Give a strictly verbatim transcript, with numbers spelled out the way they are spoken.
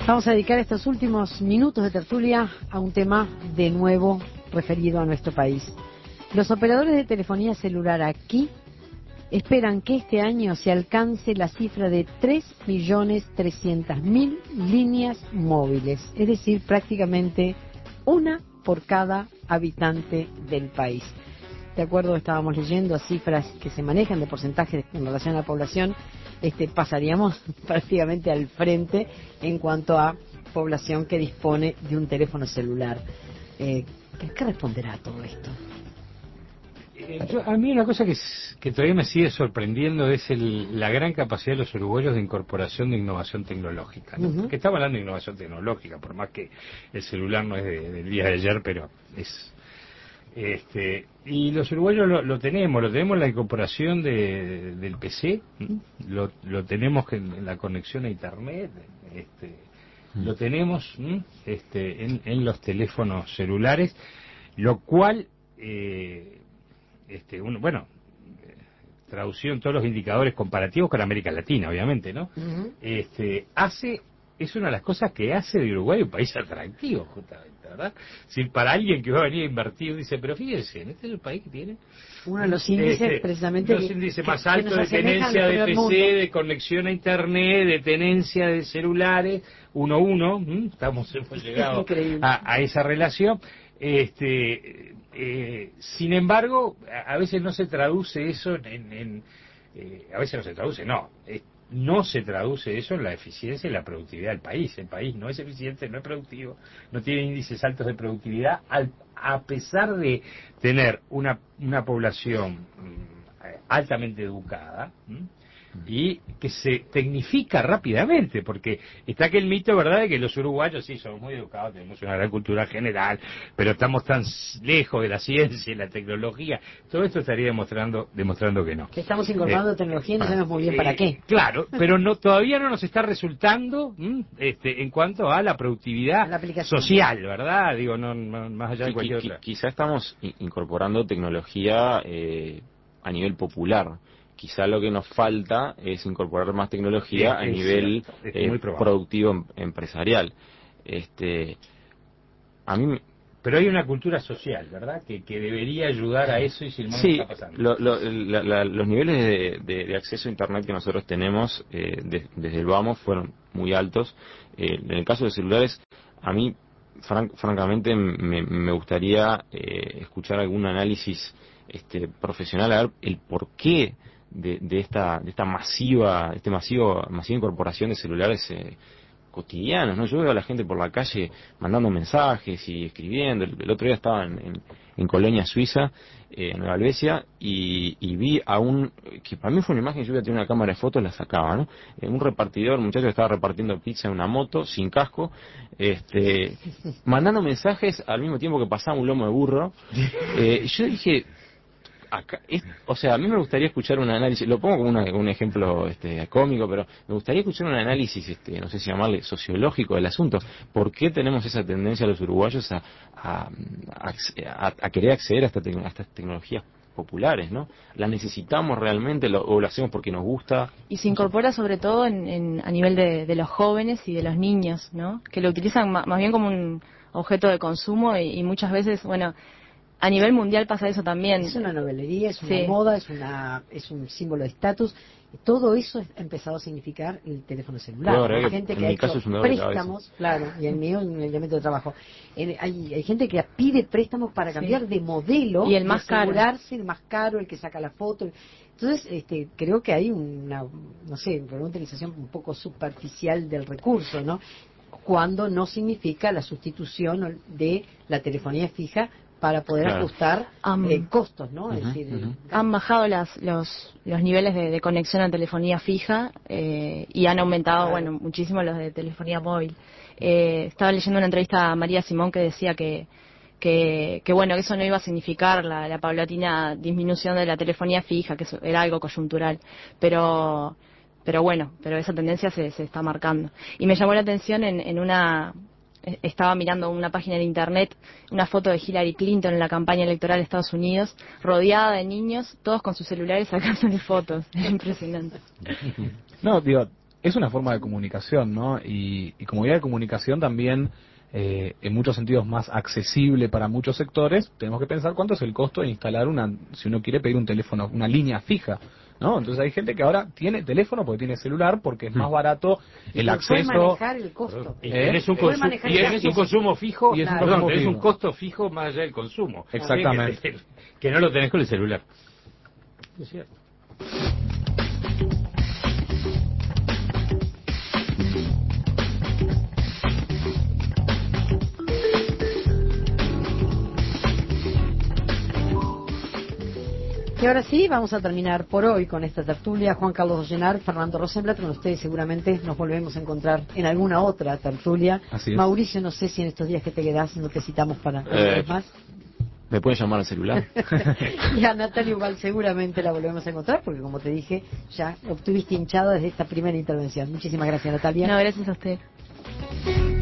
Vamos a dedicar estos últimos minutos de tertulia a un tema de nuevo referido a nuestro país. Los operadores de telefonía celular aquí esperan que este año se alcance la cifra de tres millones trescientas mil líneas móviles, es decir, prácticamente una por cada habitante del país. De acuerdo, estábamos leyendo cifras que se manejan de porcentaje en relación a la población, este, pasaríamos prácticamente al frente en cuanto a población que dispone de un teléfono celular. Eh, ¿qué, ¿Qué responderá a todo esto? Yo, a mí una cosa que, que todavía me sigue sorprendiendo es el, la gran capacidad de los uruguayos de incorporación de innovación tecnológica, ¿no? Uh-huh. Porque estamos hablando de innovación tecnológica, por más que el celular no es de, del día de ayer, pero es... Este, y los uruguayos lo, lo tenemos, lo tenemos en la incorporación de, del P C, lo, lo tenemos en la conexión a internet, este, lo tenemos este, en, en los teléfonos celulares, lo cual, eh, este, uno, bueno, traducido en todos los indicadores comparativos con América Latina, obviamente, ¿no? Uh-huh. Este, hace, es una de las cosas que hace de Uruguay un país atractivo, justamente, ¿verdad? Si para alguien que va a venir a invertir dice, pero fíjense, este es el país que tiene uno de los índices este, precisamente los que, índices que, más altos de tenencia de P C, de conexión a internet, de tenencia de celulares, uno a uno, ¿m? estamos hemos llegado a, a esa relación. Este, eh, sin embargo, a, a veces no se traduce eso en, en eh, a veces no se traduce, no, es, no se traduce eso en la eficiencia y la productividad del país. El país no es eficiente, no es productivo, no tiene índices altos de productividad, al, a pesar de tener una, una población altamente educada, ¿m? y que se tecnifica rápidamente, porque está aquel mito, ¿verdad?, de que los uruguayos sí somos muy educados, tenemos una gran cultura general, pero estamos tan lejos de la ciencia y la tecnología. Todo esto estaría demostrando demostrando que no. Que estamos incorporando eh, tecnología y no sabemos muy bien eh, para qué. Claro, pero no todavía no nos está resultando este, en cuanto a la productividad la social, ¿verdad? Digo, no, no más allá de cualquier Qu- otra. Quizá estamos incorporando tecnología eh, a nivel popular. Quizá lo que nos falta es incorporar más tecnología es, a nivel es eh, productivo em, empresarial. Este, a mí Pero hay una cultura social, ¿verdad?, que, que debería ayudar a eso y sin embargo sí, no está pasando. Lo, lo, la, la, los niveles de, de, de acceso a Internet que nosotros tenemos eh, de, desde el Vamos fueron muy altos. Eh, en el caso de celulares, a mí, fran, francamente, me, me gustaría eh, escuchar algún análisis este, profesional, a ver el porqué de, de esta de esta masiva este masivo masiva incorporación de celulares eh, cotidianos, ¿no? Yo veo a la gente por la calle mandando mensajes y escribiendo. El, el otro día estaba en, en, en Colonia, Suiza, eh, en Nueva Albesia, y, y vi a un, que para mí fue una imagen, yo iba a tener una cámara de fotos, la sacaba, ¿no? Eh, un repartidor, un muchacho que estaba repartiendo pizza en una moto, sin casco, este, mandando mensajes al mismo tiempo que pasaba un lomo de burro. Eh, yo dije, acá, es, o sea, a mí me gustaría escuchar un análisis, lo pongo como una, un ejemplo este, cómico, pero me gustaría escuchar un análisis, este, no sé si llamarle sociológico del asunto. ¿Por qué tenemos esa tendencia los uruguayos a, a, a, a querer acceder a, esta te, a estas tecnologías populares, ¿no? ¿La necesitamos realmente lo, o lo hacemos porque nos gusta? Y se incorpora sobre todo en, en, a nivel de, de los jóvenes y de los niños, ¿no? Que lo utilizan más, más bien como un objeto de consumo y, y muchas veces, bueno, a nivel mundial pasa eso también. Es una novelería, es una sí. moda, es una es un símbolo de estatus. Todo eso ha empezado a significar el teléfono celular. Claro, Hay gente que ha hecho préstamos, claro, y el mío es un elemento de trabajo. Hay, hay gente que pide préstamos para cambiar sí. de modelo y el más y asegurarse, caro. el más caro, el que saca la foto. Entonces, este, creo que hay una, no sé, una utilización un poco superficial del recurso, ¿no? Cuando no significa la sustitución de la telefonía fija para poder claro. ajustar um, eh, costos, ¿no? Uh-huh, es decir, uh-huh. Han bajado las, los, los niveles de, de conexión a telefonía fija eh, y han aumentado, claro. bueno, muchísimo los de telefonía móvil. Eh, estaba leyendo una entrevista a María Simón que decía que que, que bueno, que eso no iba a significar la, la paulatina disminución de la telefonía fija, que eso era algo coyuntural, pero pero bueno, pero esa tendencia se, se está marcando. Y me llamó la atención en, en una... Estaba mirando una página de internet, una foto de Hillary Clinton en la campaña electoral de Estados Unidos, rodeada de niños, todos con sus celulares sacándole fotos. Es impresionante. No, digo, es una forma de comunicación, ¿no? Y, y como vía de comunicación también, eh, en muchos sentidos más accesible para muchos sectores, tenemos que pensar cuánto es el costo de instalar una, si uno quiere pedir un teléfono, una línea fija, ¿no? Entonces hay gente que ahora tiene teléfono porque tiene celular, porque es más barato el acceso. Puede manejar el costo. Y ¿Eh? tenés un, Puede consu- manejar y el tenés gasto. un consumo fijo, Y es un perdón, consumo tenés fijo. un costo fijo más allá del consumo. Exactamente. Que, que no lo tenés con el celular. Es cierto. Y ahora sí, vamos a terminar por hoy con esta tertulia. Juan Carlos Ollenar, Fernando Rosenblatt, con ustedes seguramente nos volvemos a encontrar en alguna otra tertulia. Así es. Mauricio, no sé si en estos días que te quedás no te citamos para Eh, vez más. ¿Me pueden llamar al celular? Y a Natalia igual seguramente la volvemos a encontrar, porque como te dije, ya obtuviste hinchado desde esta primera intervención. Muchísimas gracias, Natalia. No, gracias a usted.